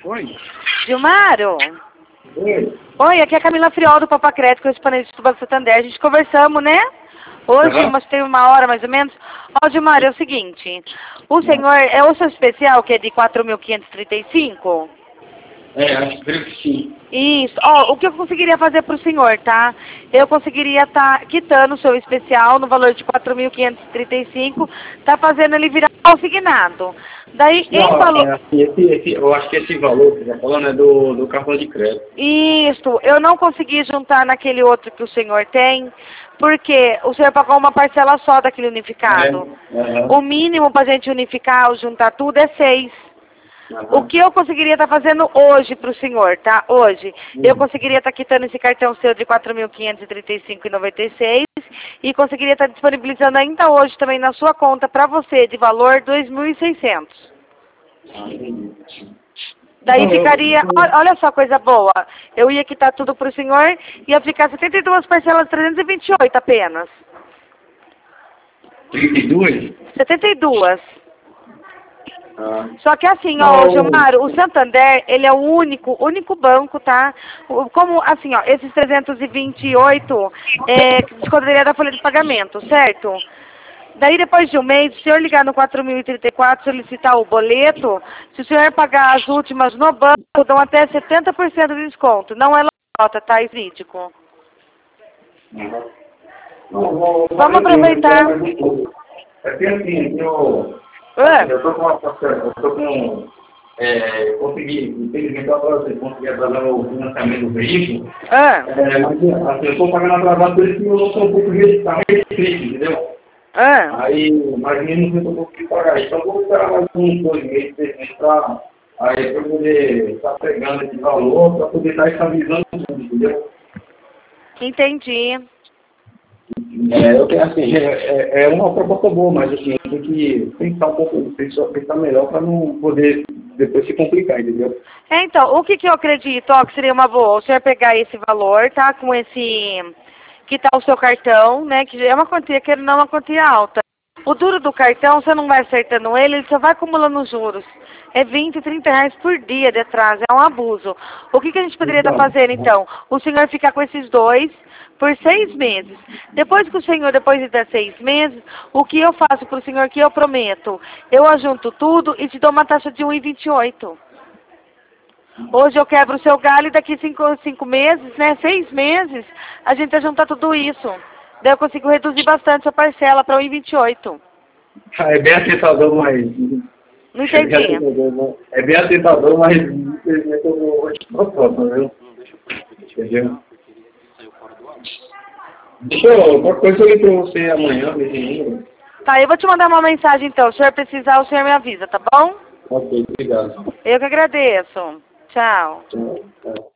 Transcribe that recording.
Oi. Gilmaro? Oi. Oi, aqui é a Camila Friol do Papacrédito, correspondente do Banco Santander. A gente conversamos, né? Hoje, mas tem uma hora mais ou menos. Ó, Gilmar, é o seguinte. O senhor, é o seu especial, que é de 4.535? Acho que sim. Isso. Ó, o que eu conseguiria fazer para o senhor, tá? Eu conseguiria estar quitando o seu especial no valor de 4.535, tá fazendo ele virar consignado. Daí, em Não, valor... eu acho que esse valor que você está falando é do cartão de crédito. Isso, eu não consegui juntar naquele outro que o senhor tem, porque o senhor pagou uma parcela só daquele unificado. O mínimo para a gente unificar ou juntar tudo é 6. O que eu conseguiria estar fazendo hoje para o senhor, tá? Hoje, eu conseguiria estar quitando esse cartão seu de 4.535,96 e conseguiria estar disponibilizando ainda hoje também na sua conta para você de valor 2.600. Daí ficaria, olha só coisa boa, eu ia quitar tudo para o senhor e ia ficar 72 parcelas 328 apenas. 32? 72. Só que assim, ó, Gilmar, o Santander, ele é o único banco, tá? Como, assim, ó, esses 328 descontaria da folha de pagamento, certo? Daí, depois de um mês, se o senhor ligar no 4.034, solicitar o boleto, se o senhor pagar as últimas no banco, dão até 70% de desconto. Não é lota, tá? É crítico. Vamos aproveitar. É que assim, eu tô com uma parcela, consegui, infelizmente, consegui atrasar o financiamento do veículo. Mas assim, eu estou pagando atrasado, por isso que eu sou um pouco restrito, entendeu? Aí, mas mesmo assim eu não consegui pagar. Então, vou esperar mais 2 meses, 3 meses para eu poder estar pegando esse valor, para poder estar estabilizando tudo, entendeu? Entendi. Eu tenho, assim, é uma proposta boa, mas assim, eu tenho que pensar um pouco, pensar melhor para não poder depois se complicar, entendeu? Então, o que eu acredito, ó, que seria uma boa, o senhor pegar esse valor, tá, com esse, que tá o seu cartão, né, que é uma quantia que não é uma quantia alta. O duro do cartão, você não vai acertando ele só vai acumulando os juros. É 20, 30 reais por dia de atraso, é um abuso. O que a gente poderia estar fazendo, então? O senhor ficar com esses dois por 6 meses. Depois que o senhor, depois de 6 meses, o que eu faço para o senhor que eu prometo? Eu ajunto tudo e te dou uma taxa de 1,28. Hoje eu quebro o seu galho e daqui 5 meses, né, 6 meses, a gente vai juntar tudo isso. Daí eu consigo reduzir bastante a parcela para 1,28. É bem atentador, mas... Não entendi. É bem atentador, mas infelizmente eu vou te propor, viu? Entendeu? Qualquer coisa eu ligo para você amanhã, nesse número. Tá, eu vou te mandar uma mensagem então. Se o senhor precisar, o senhor me avisa, tá bom? Ok, obrigado. Eu que agradeço. Tchau. Tchau.